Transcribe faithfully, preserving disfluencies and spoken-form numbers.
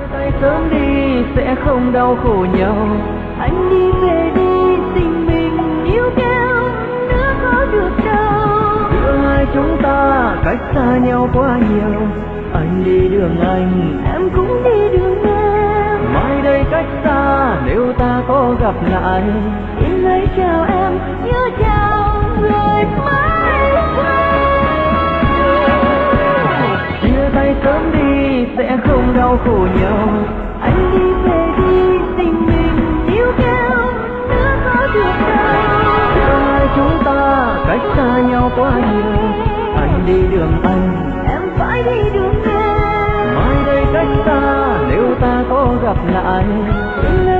tay sớm đi sẽ không đau khổ nhau. Anh đi về đi tình mình níu kéo nữa có được đâu. Giữa hai chúng ta cách xa nhau quá nhiều. Anh đi đường anh, em cũng đi đường em. mai đây cách xa nếu ta có gặp lại. Xin hãy chào em như chào người mãi Chia tay sớm đi sẽ không đau khổ nhau. anh đi về đi tình mình níu kéo nữa có được đâu. Giữa hai chúng ta cách xa nhau quá nhiều. Anh đi đường anh, Em phải đi đường em. mai đây cách xa nếu ta có gặp lại. Xin